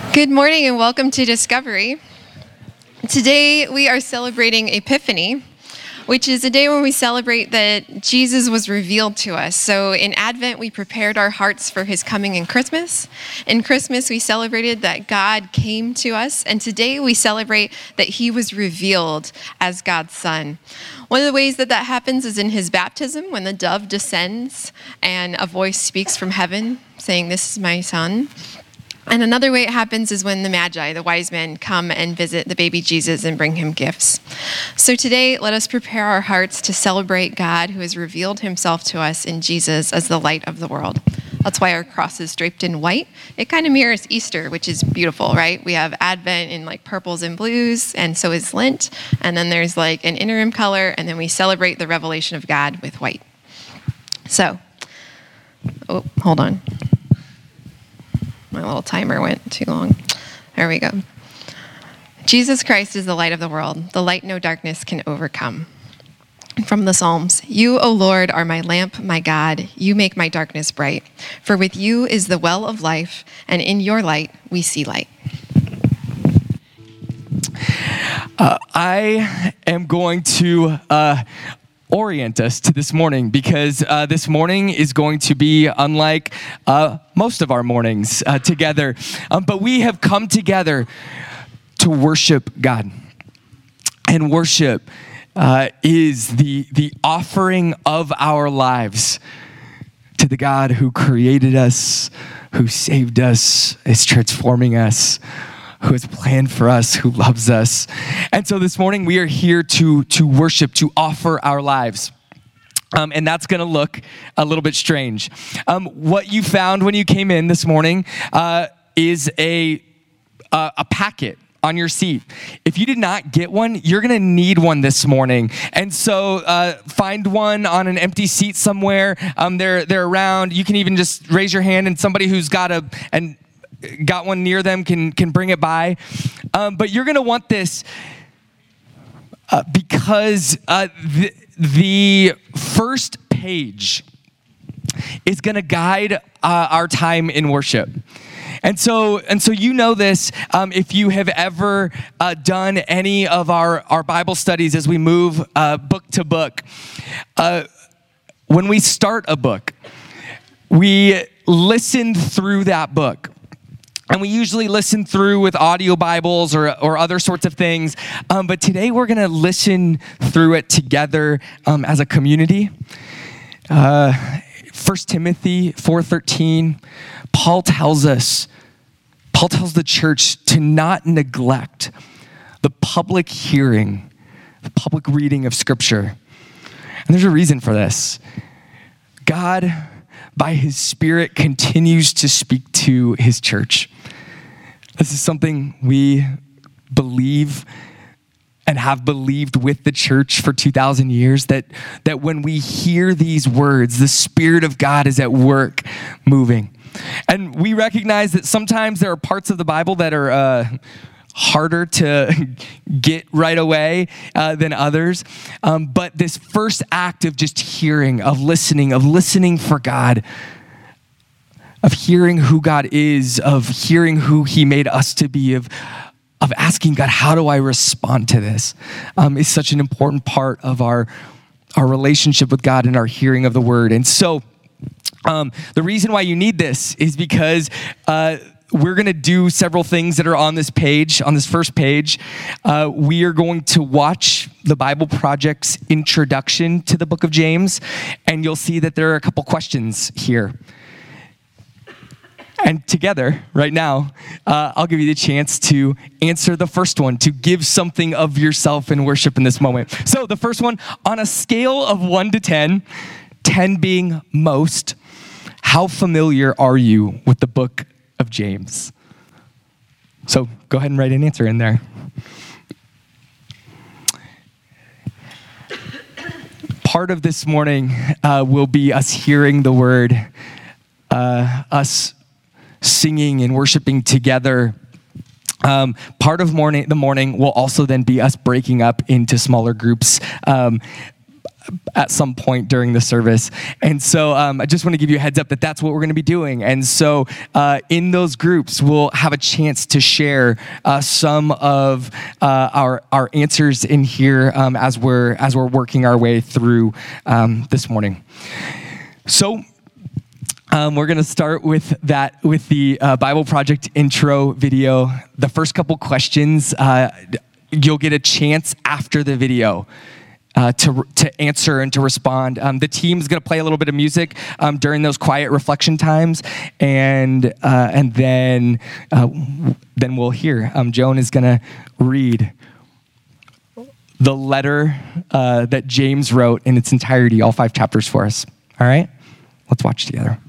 Good morning and welcome to Discovery. Today we are celebrating Epiphany, which is a day when we celebrate that Jesus was revealed to us. So in Advent, we prepared our hearts for his coming in Christmas. In Christmas, we celebrated that God came to us. And today we celebrate that he was revealed as God's son. One of the ways that happens is in his baptism, when the dove descends and a voice speaks from heaven saying, "This is my son." And another way it happens is when the Magi, the wise men, come and visit the baby Jesus and bring him gifts. So today, let us prepare our hearts to celebrate God who has revealed himself to us in Jesus as the light of the world. That's why our cross is draped in white. It kind of mirrors Easter, which is beautiful, right? We have Advent in like purples and blues, and so is Lent. And then there's like an interim color, and then we celebrate the revelation of God with white. So, hold on. My little timer went too long. There we go. Jesus Christ is the light of the world, the light no darkness can overcome. From the Psalms, "You, O Lord, are my lamp, my God. You make my darkness bright. For with you is the well of life, and in your light we see light." I am going to orient us to this morning because this morning is going to be unlike most of our mornings together. But we have come together to worship God. And worship is the offering of our lives to the God who created us, who saved us, is transforming us, who has planned for us, who loves us. And so this morning we are here to worship, to offer our lives. And that's going to look a little bit strange. What you found when you came in this morning is a packet on your seat. If you did not get one, you're going to need one this morning. And so find one on an empty seat somewhere. They're around. You can even just raise your hand, and somebody who's got one near them can bring it by. But you're going to want this because the first page is going to guide our time in worship. And so you know this if you have ever done any of our Bible studies as we move book to book. When we start a book, we listen through that book. And we usually listen through with audio Bibles or other sorts of things. But today we're going to listen through it together as a community. 1 Timothy 4:13, Paul tells the church to not neglect the public hearing, the public reading of Scripture. And there's a reason for this. God, by his Spirit, continues to speak to his church. This is something we believe and have believed with the church for 2,000 years, that when we hear these words, the Spirit of God is at work moving. And we recognize that sometimes there are parts of the Bible that are harder to get right away than others. But this first act of just hearing, of listening for God, of hearing who God is, of hearing who he made us to be, of asking God, how do I respond to this, is such an important part of our relationship with God and our hearing of the word. And so the reason why you need this is because we're going to do several things that are on this page, on this first page. We are going to watch the Bible Project's introduction to the book of James, and you'll see that there are a couple questions here. And together, right now, I'll give you the chance to answer the first one, to give something of yourself in worship in this moment. So the first one, on a scale of 1 to 10, 10 being most, how familiar are you with the book of James? So go ahead and write an answer in there. Part of this morning will be us hearing the word, us singing and worshiping together. Part of the morning will also then be us breaking up into smaller groups. at some point during the service. And so I just want to give you a heads up that that's what we're going to be doing. And so in those groups, we'll have a chance to share some of our answers in here as we're working our way through this morning. So we're going to start with the Bible Project intro video. The first couple questions, you'll get a chance after the video to answer and to respond. The team's going to play a little bit of music during those quiet reflection times, and then we'll hear. Joan is going to read the letter that James wrote in its entirety, all 5 chapters for us. All right? Let's watch together.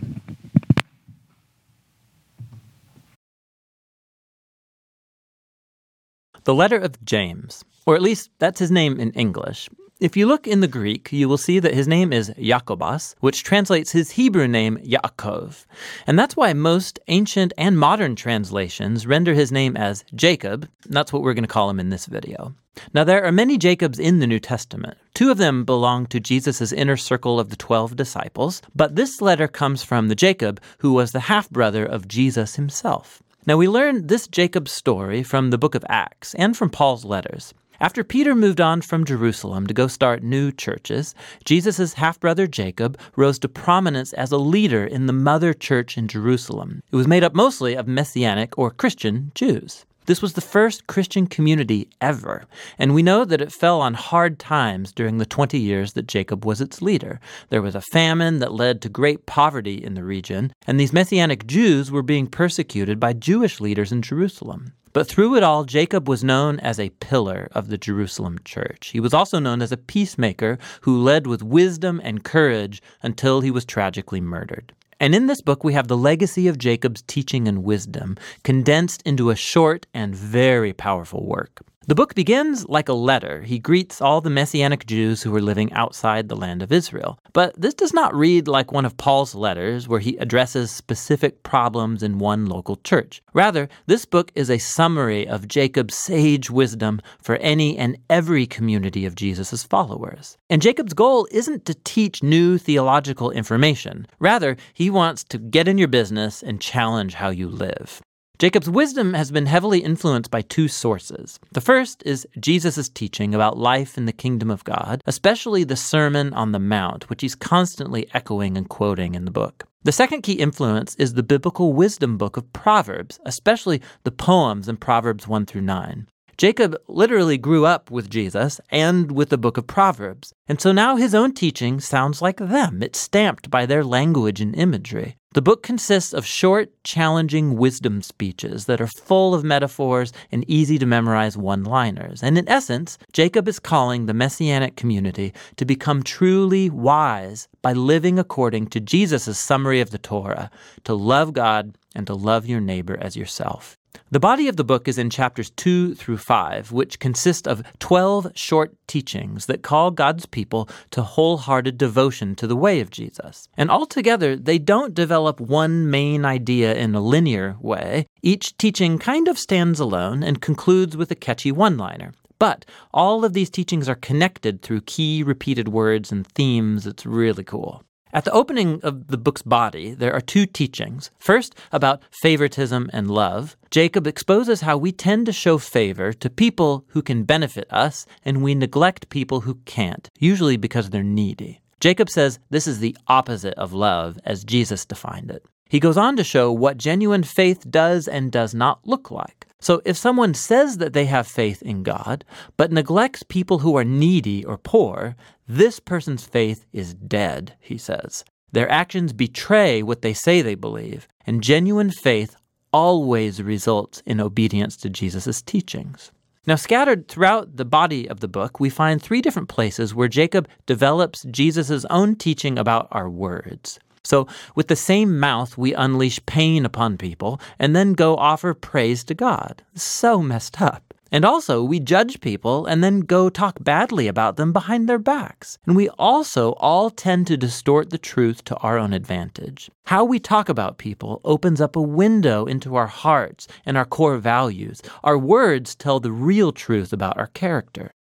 The letter of James, or at least that's his name in English. If you look in the Greek, you will see that his name is Jacobos, which translates his Hebrew name Yaakov. And that's why most ancient and modern translations render his name as Jacob. That's what we're going to call him in this video. Now, there are many Jacobs in the New Testament. 2 of them belong to Jesus' inner circle of the 12 disciples, but this letter comes from the Jacob who was the half-brother of Jesus himself. Now, we learn this Jacob's story from the book of Acts and from Paul's letters. After Peter moved on from Jerusalem to go start new churches, Jesus' half-brother Jacob rose to prominence as a leader in the mother church in Jerusalem. It was made up mostly of Messianic or Christian Jews. This was the first Christian community ever, and we know that it fell on hard times during the 20 years that Jacob was its leader. There was a famine that led to great poverty in the region, and these Messianic Jews were being persecuted by Jewish leaders in Jerusalem. But through it all, Jacob was known as a pillar of the Jerusalem church. He was also known as a peacemaker who led with wisdom and courage until he was tragically murdered. And in this book, we have the legacy of Jacob's teaching and wisdom condensed into a short and very powerful work. The book begins like a letter. He greets all the Messianic Jews who were living outside the land of Israel. But this does not read like one of Paul's letters where he addresses specific problems in one local church. Rather, this book is a summary of Jacob's sage wisdom for any and every community of Jesus' followers. And Jacob's goal isn't to teach new theological information. Rather, he wants to get in your business and challenge how you live. Jacob's wisdom has been heavily influenced by 2 sources. The first is Jesus' teaching about life in the kingdom of God, especially the Sermon on the Mount, which he's constantly echoing and quoting in the book. The second key influence is the biblical wisdom book of Proverbs, especially the poems in Proverbs 1 through 9. Jacob literally grew up with Jesus and with the book of Proverbs, and so now his own teaching sounds like them. It's stamped by their language and imagery. The book consists of short, challenging wisdom speeches that are full of metaphors and easy to memorize one-liners. And in essence, Jacob is calling the Messianic community to become truly wise by living according to Jesus' summary of the Torah, to love God and to love your neighbor as yourself. The body of the book is in chapters 2 through 5, which consist of 12 short teachings that call God's people to wholehearted devotion to the way of Jesus. And altogether, they don't develop one main idea in a linear way. Each teaching kind of stands alone and concludes with a catchy one-liner. But all of these teachings are connected through key repeated words and themes. It's really cool. At the opening of the book's body, there are 2 teachings. First, about favoritism and love. Jacob exposes how we tend to show favor to people who can benefit us, and we neglect people who can't, usually because they're needy. Jacob says this is the opposite of love, as Jesus defined it. He goes on to show what genuine faith does and does not look like. So if someone says that they have faith in God, but neglects people who are needy or poor, this person's faith is dead, he says. Their actions betray what they say they believe, and genuine faith always results in obedience to Jesus' teachings. Now, scattered throughout the body of the book, we find 3 different places where Jacob develops Jesus' own teaching about our words. So with the same mouth, we unleash pain upon people and then go offer praise to God. So messed up. And also, we judge people and then go talk badly about them behind their backs. And we also all tend to distort the truth to our own advantage. How we talk about people opens up a window into our hearts and our core values. Our words tell the real truth about our character.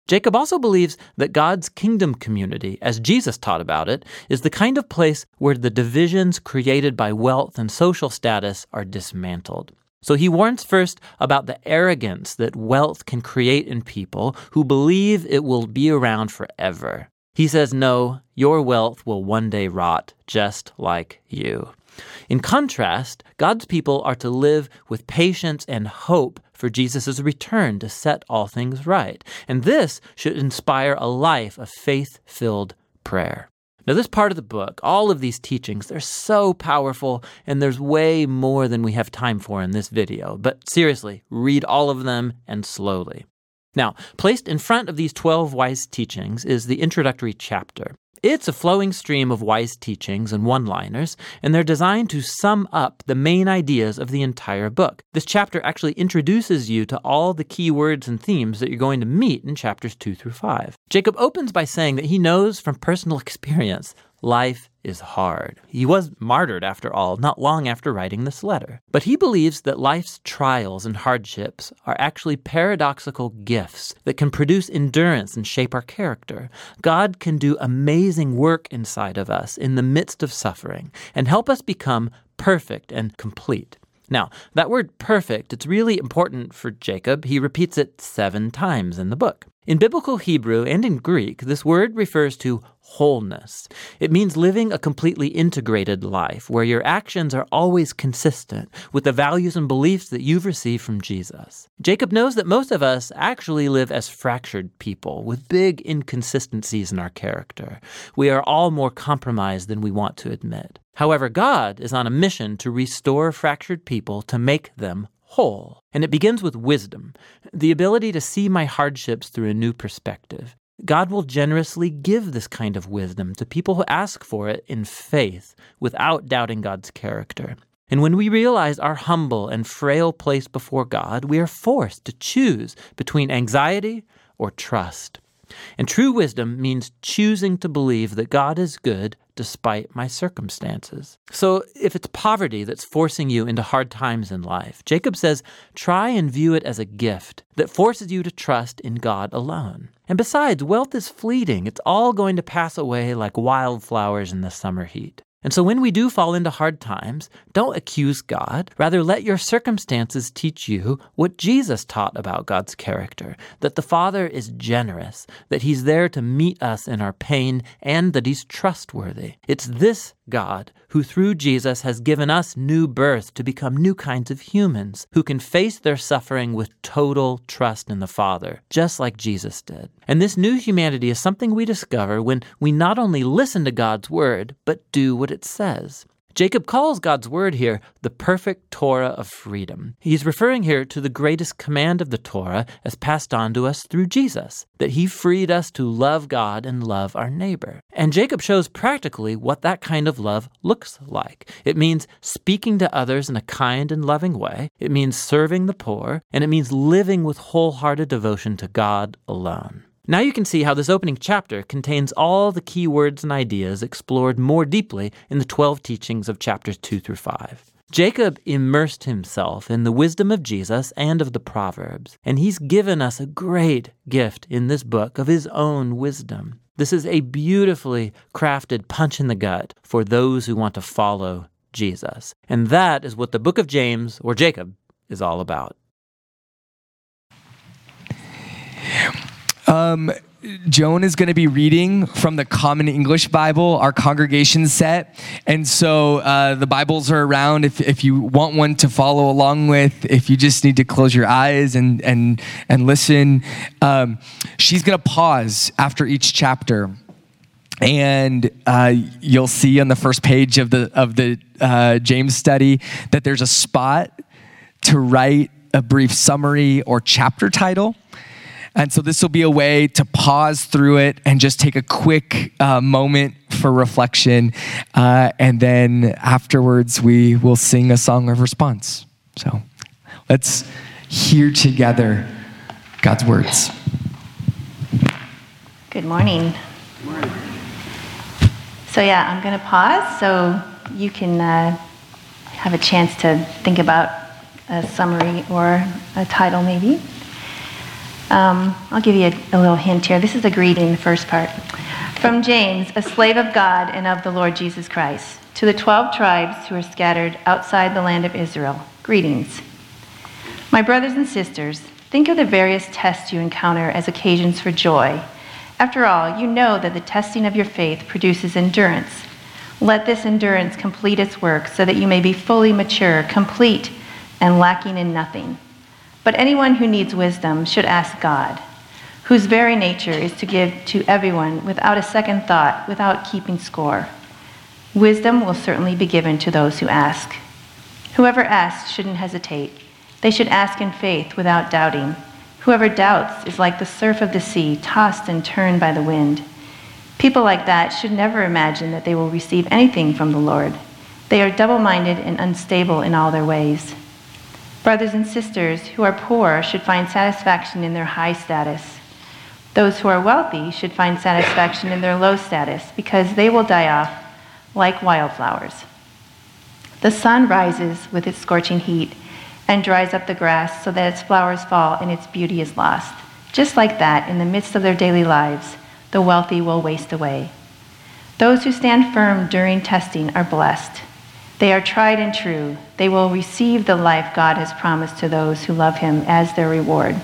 Jacob also believes that God's kingdom community, as Jesus taught about it, is the kind of place where the divisions created by wealth and social status are dismantled. So he warns first about the arrogance that wealth can create in people who believe it will be around forever. He says, no, your wealth will one day rot just like you. In contrast, God's people are to live with patience and hope for Jesus' return to set all things right. And this should inspire a life of faith-filled prayer. Now, this part of the book, all of these teachings, they're so powerful, and there's way more than we have time for in this video. But seriously, read all of them and slowly. Now, placed in front of these 12 wise teachings is the introductory chapter. It's a flowing stream of wise teachings and one-liners, and they're designed to sum up the main ideas of the entire book. This chapter actually introduces you to all the key words and themes that you're going to meet in chapters 2 through 5. Jacob opens by saying that he knows from personal experience life is hard. He was martyred, after all, not long after writing this letter. But he believes that life's trials and hardships are actually paradoxical gifts that can produce endurance and shape our character. God can do amazing work inside of us in the midst of suffering and help us become perfect and complete. Now, that word perfect, it's really important for Jacob. He repeats it 7 times in the book. In biblical Hebrew and in Greek, this word refers to wholeness. It means living a completely integrated life where your actions are always consistent with the values and beliefs that you've received from Jesus. Jacob knows that most of us actually live as fractured people with big inconsistencies in our character. We are all more compromised than we want to admit. However, God is on a mission to restore fractured people to make them whole. And it begins with wisdom, the ability to see my hardships through a new perspective. God will generously give this kind of wisdom to people who ask for it in faith without doubting God's character. And when we realize our humble and frail place before God, we are forced to choose between anxiety or trust. And true wisdom means choosing to believe that God is good despite my circumstances. So if it's poverty that's forcing you into hard times in life, Jacob says, try and view it as a gift that forces you to trust in God alone. And besides, wealth is fleeting. It's all going to pass away like wildflowers in the summer heat. And so when we do fall into hard times, don't accuse God. Rather, let your circumstances teach you what Jesus taught about God's character, that the Father is generous, that he's there to meet us in our pain, and that he's trustworthy. It's this God who through Jesus has given us new birth to become new kinds of humans who can face their suffering with total trust in the Father, just like Jesus did. And this new humanity is something we discover when we not only listen to God's word, but do what it says. Jacob calls God's word here the perfect Torah of freedom. He's referring here to the greatest command of the Torah as passed on to us through Jesus, that he freed us to love God and love our neighbor. And Jacob shows practically what that kind of love looks like. It means speaking to others in a kind and loving way. It means serving the poor, and it means living with wholehearted devotion to God alone. Now you can see how this opening chapter contains all the key words and ideas explored more deeply in the 12 teachings of chapters 2 through 5. Jacob immersed himself in the wisdom of Jesus and of the Proverbs, and he's given us a great gift in this book of his own wisdom. This is a beautifully crafted punch in the gut for those who want to follow Jesus. And that is what the book of James, or Jacob, is all about. Joan is going to be reading from the Common English Bible, our congregation set. And so the Bibles are around if you want one to follow along with, if you just need to close your eyes and listen. She's going to pause after each chapter. And you'll see on the first page of the James study that there's a spot to write a brief summary or chapter title. And so this will be a way to pause through it and just take a quick moment for reflection. And then afterwards, we will sing a song of response. So let's hear together God's words. Good morning. Good morning. So I'm going to pause so you can have a chance to think about a summary or a title maybe. I'll give you a little hint here. This is a greeting, the first part. From James, a slave of God and of the Lord Jesus Christ, to the 12 tribes who are scattered outside the land of Israel, greetings. My brothers and sisters, think of the various tests you encounter as occasions for joy. After all, you know that the testing of your faith produces endurance. Let this endurance complete its work so that you may be fully mature, complete, and lacking in nothing. But anyone who needs wisdom should ask God, whose very nature is to give to everyone without a second thought, without keeping score. Wisdom will certainly be given to those who ask. Whoever asks shouldn't hesitate. They should ask in faith without doubting. Whoever doubts is like the surf of the sea, tossed and turned by the wind. People like that should never imagine that they will receive anything from the Lord. They are double-minded and unstable in all their ways. Brothers and sisters who are poor should find satisfaction in their high status. Those who are wealthy should find satisfaction in their low status, because they will die off like wildflowers. The sun rises with its scorching heat and dries up the grass so that its flowers fall and its beauty is lost. Just like that, in the midst of their daily lives, the wealthy will waste away. Those who stand firm during testing are blessed. They are tried and true. They will receive the life God has promised to those who love him as their reward.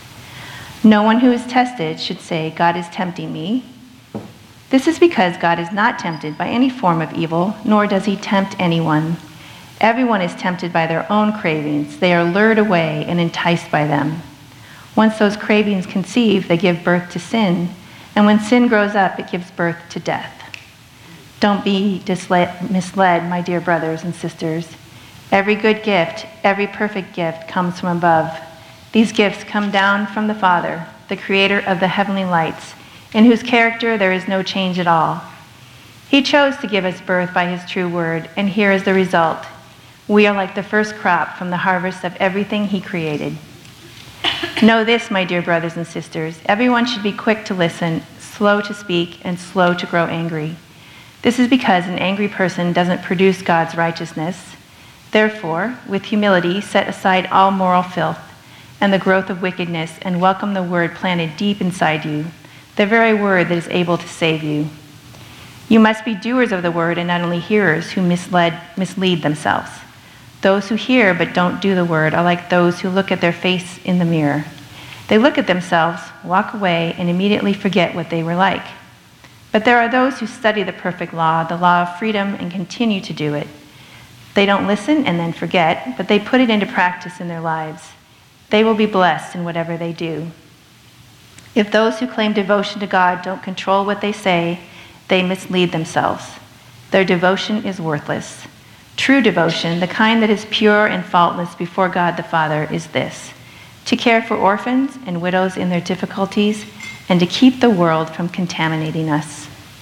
No one who is tested should say, God is tempting me. This is because God is not tempted by any form of evil, nor does he tempt anyone. Everyone is tempted by their own cravings. They are lured away and enticed by them. Once those cravings conceive, they give birth to sin, and when sin grows up, it gives birth to death. Don't be misled, my dear brothers and sisters. Every good gift, every perfect gift comes from above. These gifts come down from the Father, the creator of the heavenly lights, in whose character there is no change at all. He chose to give us birth by his true word, and here is the result. We are like the first crop from the harvest of everything he created. Know this, my dear brothers and sisters. Everyone should be quick to listen, slow to speak, and slow to grow angry. This is because an angry person doesn't produce God's righteousness. Therefore, with humility, set aside all moral filth and the growth of wickedness, and welcome the word planted deep inside you, the very word that is able to save you. You must be doers of the word and not only hearers who mislead themselves. Those who hear but don't do the word are like those who look at their face in the mirror. They look at themselves, walk away, and immediately forget what they were like. But there are those who study the perfect law, the law of freedom, and continue to do it. They don't listen and then forget, but they put it into practice in their lives. They will be blessed in whatever they do. If those who claim devotion to God don't control what they say, they mislead themselves. Their devotion is worthless. True devotion, the kind that is pure and faultless before God the Father, is this: to care for orphans and widows in their difficulties, and to keep the world from contaminating us.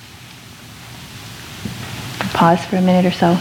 Pause for a minute or so.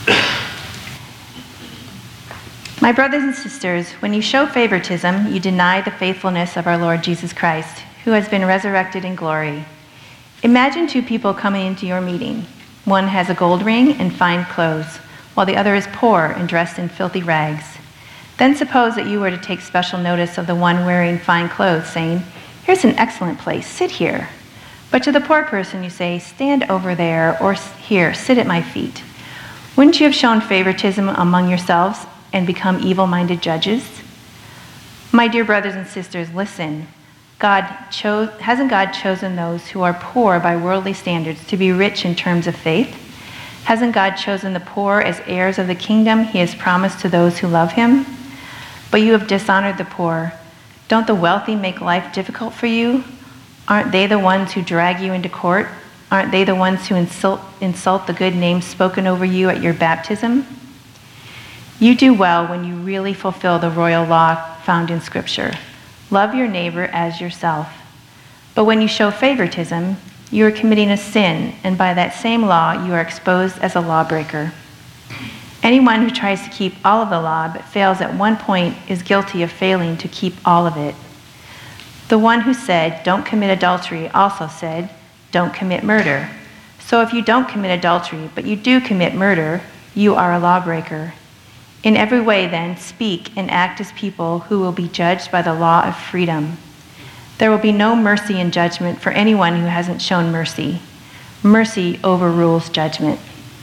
My brothers and sisters, when you show favoritism, you deny the faithfulness of our Lord Jesus Christ, who has been resurrected in glory. Imagine two people coming into your meeting. One has a gold ring and fine clothes, while the other is poor and dressed in filthy rags. Then suppose that you were to take special notice of the one wearing fine clothes, saying, "Here's an excellent place, sit here." But to the poor person you say, "Stand over there," or "Here, sit at my feet." Wouldn't you have shown favoritism among yourselves and become evil-minded judges? My dear brothers and sisters, listen. Hasn't God chosen those who are poor by worldly standards to be rich in terms of faith? Hasn't God chosen the poor as heirs of the kingdom he has promised to those who love him? But you have dishonored the poor. Don't the wealthy make life difficult for you? Aren't they the ones who drag you into court? Aren't they the ones who insult the good name spoken over you at your baptism? You do well when you really fulfill the royal law found in Scripture. Love your neighbor as yourself. But when you show favoritism, you are committing a sin, and by that same law, you are exposed as a lawbreaker. Anyone who tries to keep all of the law but fails at one point is guilty of failing to keep all of it. The one who said, "Don't commit adultery," also said, "Don't commit murder." So if you don't commit adultery, but you do commit murder, you are a lawbreaker. In every way, then, speak and act as people who will be judged by the law of freedom. There will be no mercy in judgment for anyone who hasn't shown mercy. Mercy overrules judgment.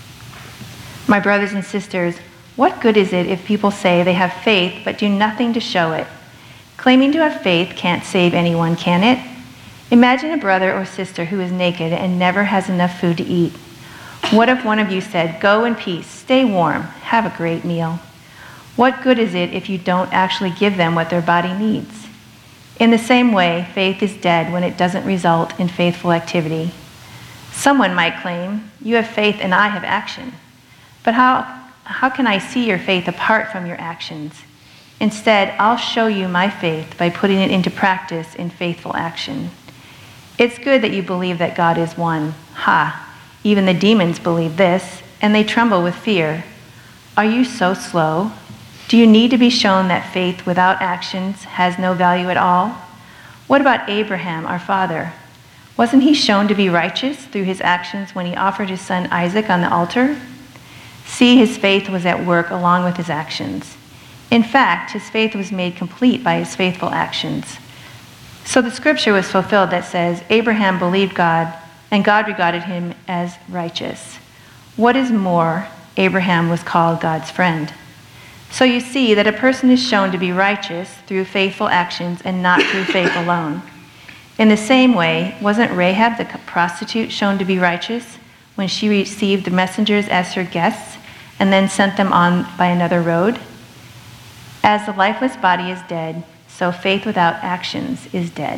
My brothers and sisters, what good is it if people say they have faith but do nothing to show it? Claiming to have faith can't save anyone, can it? Imagine a brother or sister who is naked and never has enough food to eat. What if one of you said, "Go in peace, stay warm, have a great meal"? What good is it if you don't actually give them what their body needs? In the same way, faith is dead when it doesn't result in faithful activity. Someone might claim, "You have faith and I have action." But how can I see your faith apart from your actions? Instead, I'll show you my faith by putting it into practice in faithful action. It's good that you believe that God is one. Ha! Even the demons believe this, and they tremble with fear. Are you so slow? Do you need to be shown that faith without actions has no value at all? What about Abraham, our father? Wasn't he shown to be righteous through his actions when he offered his son Isaac on the altar? See, his faith was at work along with his actions. In fact, his faith was made complete by his faithful actions. So the scripture was fulfilled that says, Abraham believed God, and God regarded him as righteous. What is more, Abraham was called God's friend. So you see that a person is shown to be righteous through faithful actions and not through faith alone. In the same way, wasn't Rahab the prostitute shown to be righteous when she received the messengers as her guests and then sent them on by another road? As the lifeless body is dead, so faith without actions is dead.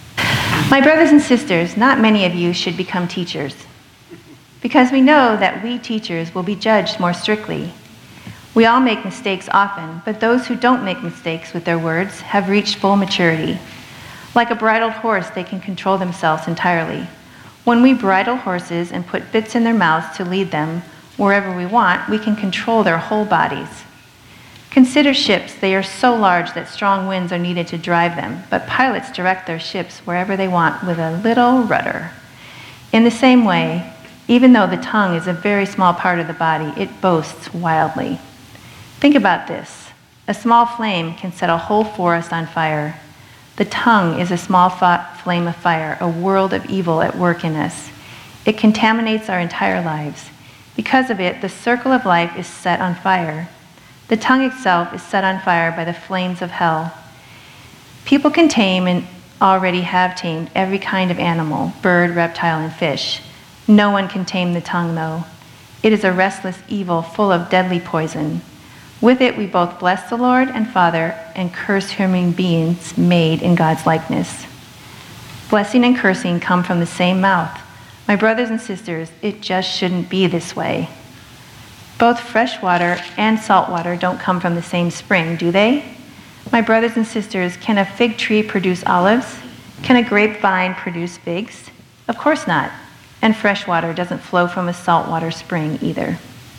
My brothers and sisters, not many of you should become teachers, because we know that we teachers will be judged more strictly. We all make mistakes often, but those who don't make mistakes with their words have reached full maturity. Like a bridled horse, they can control themselves entirely. When we bridle horses and put bits in their mouths to lead them wherever we want, we can control their whole bodies. Consider ships. They are so large that strong winds are needed to drive them, but pilots direct their ships wherever they want with a little rudder. In the same way, even though the tongue is a very small part of the body, it boasts wildly. Think about this. A small flame can set a whole forest on fire. The tongue is a small flame of fire, a world of evil at work in us. It contaminates our entire lives. Because of it, the circle of life is set on fire. The tongue itself is set on fire by the flames of hell. People can tame and already have tamed every kind of animal, bird, reptile, and fish. No one can tame the tongue, though. It is a restless evil full of deadly poison. With it, we both bless the Lord and Father and curse human beings made in God's likeness. Blessing and cursing come from the same mouth. My brothers and sisters, it just shouldn't be this way. Both fresh water and salt water don't come from the same spring, do they? My brothers and sisters, can a fig tree produce olives? Can a grapevine produce figs? Of course not. And fresh water doesn't flow from a saltwater spring either.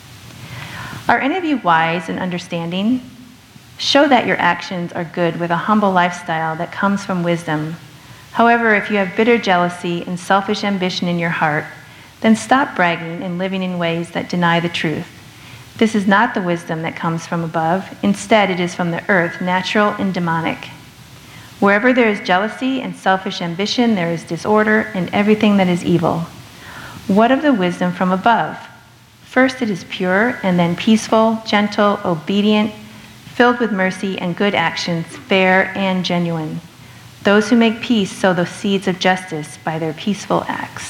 Are any of you wise and understanding? Show that your actions are good with a humble lifestyle that comes from wisdom. However, if you have bitter jealousy and selfish ambition in your heart, then stop bragging and living in ways that deny the truth. This is not the wisdom that comes from above. Instead, it is from the earth, natural and demonic. Wherever there is jealousy and selfish ambition, there is disorder and everything that is evil. What of the wisdom from above? First, it is pure, and then peaceful, gentle, obedient, filled with mercy and good actions, fair and genuine. Those who make peace sow the seeds of justice by their peaceful acts.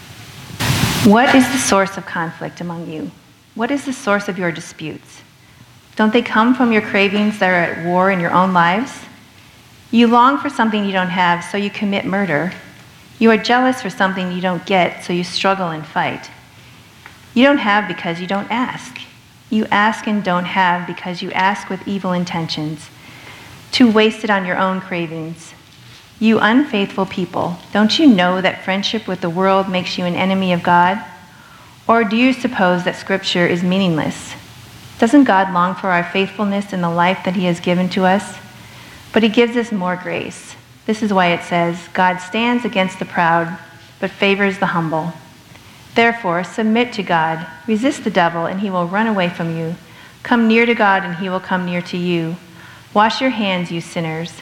What is the source of conflict among you? What is the source of your disputes? Don't they come from your cravings that are at war in your own lives? You long for something you don't have, so you commit murder. You are jealous for something you don't get, so you struggle and fight. You don't have because you don't ask. You ask and don't have because you ask with evil intentions, to waste it on your own cravings. You unfaithful people, don't you know that friendship with the world makes you an enemy of God? Or do you suppose that Scripture is meaningless? Doesn't God long for our faithfulness in the life that He has given to us? But He gives us more grace. This is why it says, God stands against the proud, but favors the humble. Therefore, submit to God, resist the devil, and he will run away from you. Come near to God, and he will come near to you. Wash your hands, you sinners.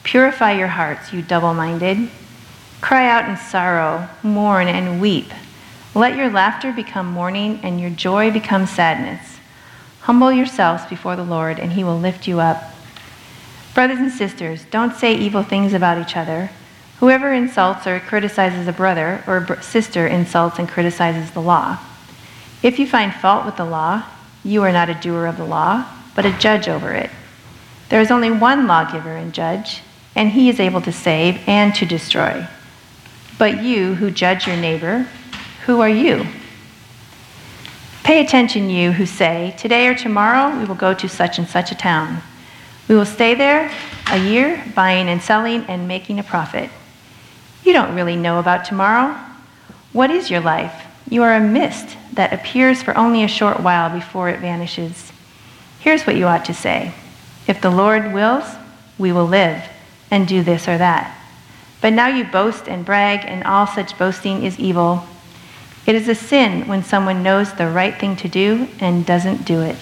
Purify your hearts, you double-minded. Cry out in sorrow, mourn and weep. Let your laughter become mourning and your joy become sadness. Humble yourselves before the Lord, and he will lift you up. Brothers and sisters, don't say evil things about each other. Whoever insults or criticizes a brother or sister insults and criticizes the law. If you find fault with the law, you are not a doer of the law, but a judge over it. There is only one lawgiver and judge, and he is able to save and to destroy. But you who judge your neighbor, who are you? Pay attention, you who say, today or tomorrow we will go to such and such a town. We will stay there a year, buying and selling and making a profit. You don't really know about tomorrow. What is your life? You are a mist that appears for only a short while before it vanishes. Here's what you ought to say. If the Lord wills, we will live and do this or that. But now you boast and brag, and all such boasting is evil. It is a sin when someone knows the right thing to do and doesn't do it.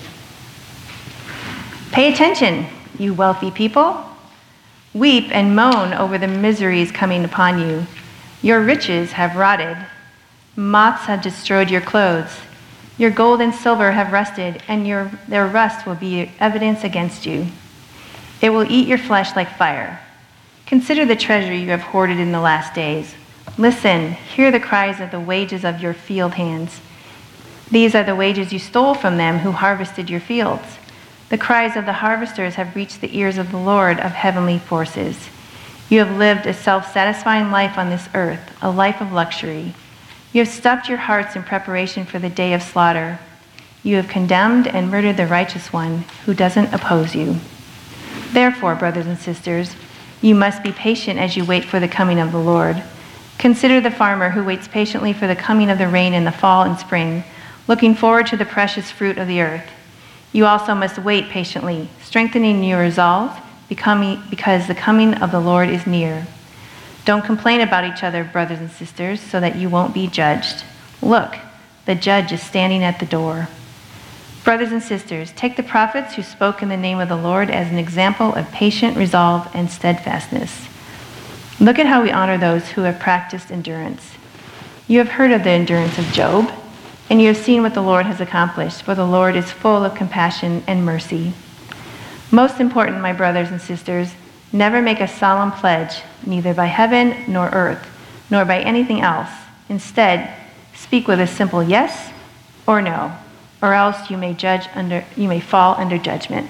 Pay attention, you wealthy people. Weep and moan over the miseries coming upon you. Your riches have rotted. Moths have destroyed your clothes. Your gold and silver have rusted, and their rust will be evidence against you. It will eat your flesh like fire. Consider the treasure you have hoarded in the last days. Listen, hear the cries of the wages of your field hands. These are the wages you stole from them who harvested your fields. The cries of the harvesters have reached the ears of the Lord of heavenly forces. You have lived a self-satisfying life on this earth, a life of luxury. You have stuffed your hearts in preparation for the day of slaughter. You have condemned and murdered the righteous one who doesn't oppose you. Therefore, brothers and sisters, you must be patient as you wait for the coming of the Lord. Consider the farmer who waits patiently for the coming of the rain in the fall and spring, looking forward to the precious fruit of the earth. You also must wait patiently, strengthening your resolve, because the coming of the Lord is near. Don't complain about each other, brothers and sisters, so that you won't be judged. Look, the judge is standing at the door. Brothers and sisters, take the prophets who spoke in the name of the Lord as an example of patient resolve and steadfastness. Look at how we honor those who have practiced endurance. You have heard of the endurance of Job, and you have seen what the Lord has accomplished, for the Lord is full of compassion and mercy. Most important, my brothers and sisters, never make a solemn pledge, neither by heaven nor earth, nor by anything else. Instead, speak with a simple yes or no, or else you may fall under judgment.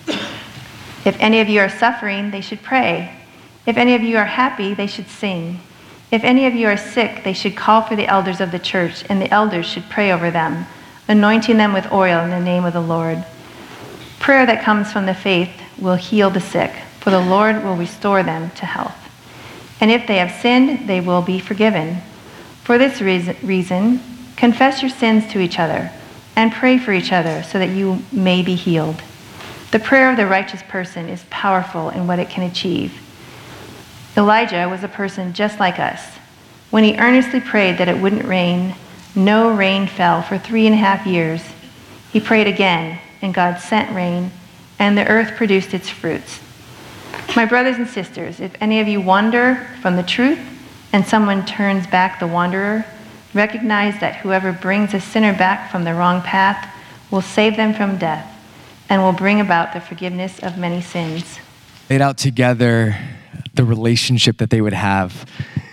If any of you are suffering, they should pray. If any of you are happy, they should sing. If any of you are sick, they should call for the elders of the church, and the elders should pray over them, anointing them with oil in the name of the Lord. Prayer that comes from the faith will heal the sick, for the Lord will restore them to health. And if they have sinned, they will be forgiven. For this reason, confess your sins to each other and pray for each other so that you may be healed. The prayer of the righteous person is powerful in what it can achieve. Elijah was a person just like us. When he earnestly prayed that it wouldn't rain, no rain fell for 3.5 years. He prayed again, and God sent rain, and the earth produced its fruits. My brothers and sisters, if any of you wander from the truth and someone turns back the wanderer, recognize that whoever brings a sinner back from the wrong path will save them from death and will bring about the forgiveness of many sins. Laid out together the relationship that they would have.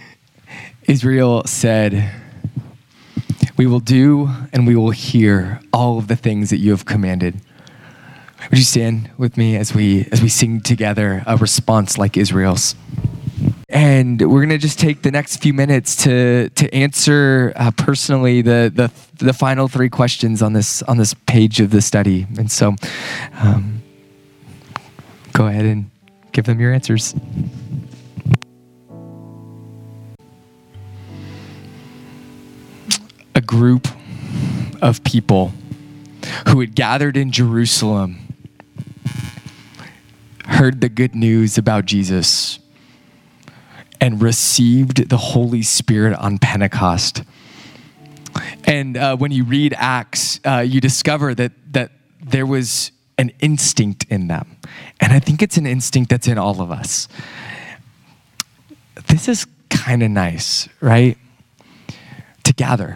Israel said, "We will do and we will hear all of the things that you have commanded." Would you stand with me as we sing together a response like Israel's? And we're gonna just take the next few minutes to answer personally the final 3 questions on this page of the study. And so, go ahead and give them your answers. A group of people who had gathered in Jerusalem heard the good news about Jesus and received the Holy Spirit on Pentecost. And when you read Acts, you discover that there was an instinct in them. And I think it's an instinct that's in all of us. This is kind of nice, right? To gather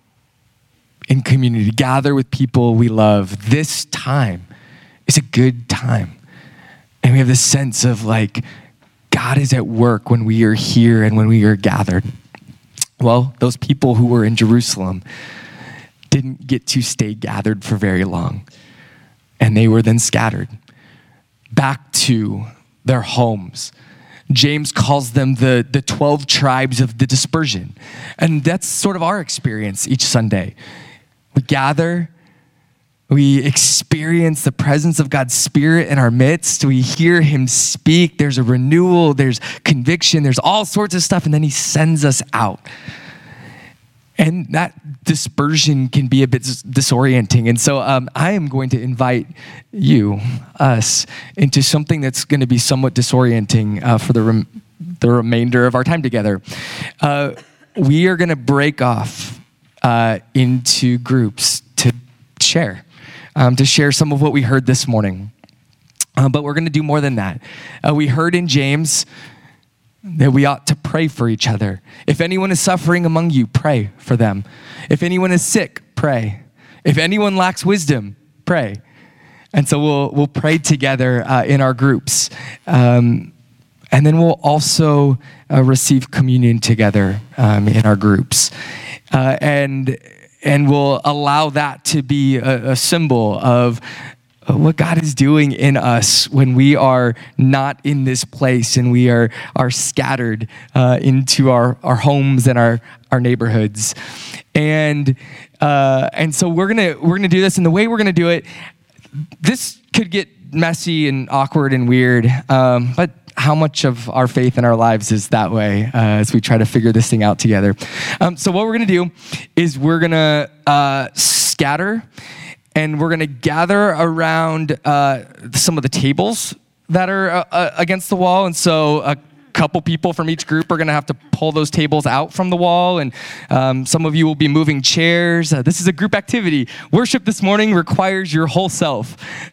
in community, gather with people we love. This time is a good time. And we have this sense of like, God is at work when we are here and when we are gathered. Well, those people who were in Jerusalem didn't get to stay gathered for very long. And they were then scattered back to their homes. James calls them the 12 tribes of the dispersion. And that's sort of our experience each Sunday. We gather, we experience the presence of God's Spirit in our midst. We hear him speak. There's a renewal, there's conviction, there's all sorts of stuff. And then he sends us out. And that dispersion can be a bit disorienting. And so I am going to invite us, into something that's going to be somewhat disorienting for the remainder of our time together. We are going to break off into groups to share some of what we heard this morning. But we're going to do more than that. We heard in James that we ought to pray for each other. If anyone is suffering among you, pray for them. If anyone is sick, pray. If anyone lacks wisdom, pray. And so we'll pray together in our groups. And then we'll also receive communion together in our groups. And we'll allow that to be a symbol of what God is doing in us when we are not in this place and we are scattered into our homes and our neighborhoods. And so we're gonna do this, and the way we're gonna do it, this could get messy and awkward and weird, but how much of our faith in our lives is that way as we try to figure this thing out together. So what we're gonna do is we're gonna scatter, and we're going to gather around some of the tables that are against the wall. And so a couple people from each group are going to have to pull those tables out from the wall. And some of you will be moving chairs. This is a group activity. Worship this morning requires your whole self.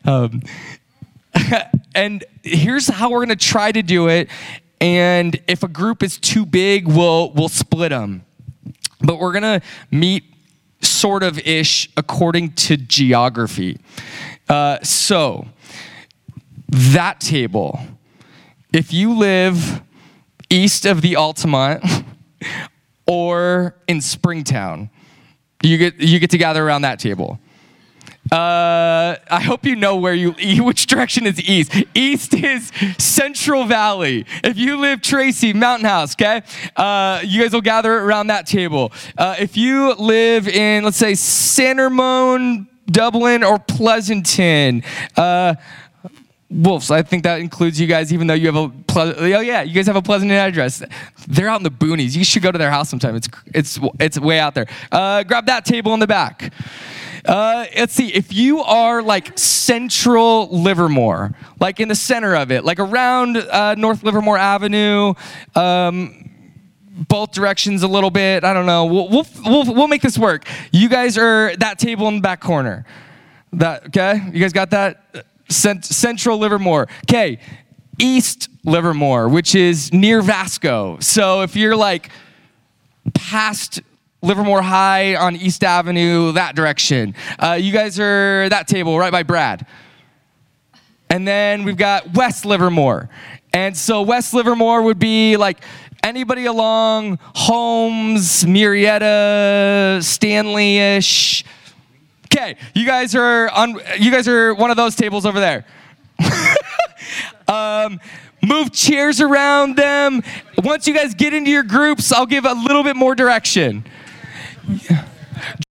And here's how we're going to try to do it. And if a group is too big, we'll split them. But we're going to meet sort of ish according to geography. So that table, if you live east of the Altamont or in Springtown, you get to gather around that table. I hope you know which direction is east. East is Central Valley. If you live Tracy, Mountain House, okay? You guys will gather around that table. If you live in, let's say, San Ramon, Dublin, or Pleasanton, Wolves, I think that includes you guys, even though you have you guys have a Pleasanton address. They're out in the boonies. You should go to their house sometime. It's way out there. Grab that table in the back. Let's see, if you are like central Livermore, like in the center of it, like around North Livermore Avenue, both directions a little bit, I don't know, we'll make this work. You guys are that table in the back corner. Okay? You guys got that? Central Livermore. Okay, East Livermore, which is near Vasco. So if you're like past Livermore High on East Avenue, that direction. You guys are that table right by Brad. And then we've got West Livermore. And so West Livermore would be like anybody along Holmes, Murrieta, Stanley-ish. Okay, you guys are one of those tables over there. Move chairs around them. Once you guys get into your groups, I'll give a little bit more direction.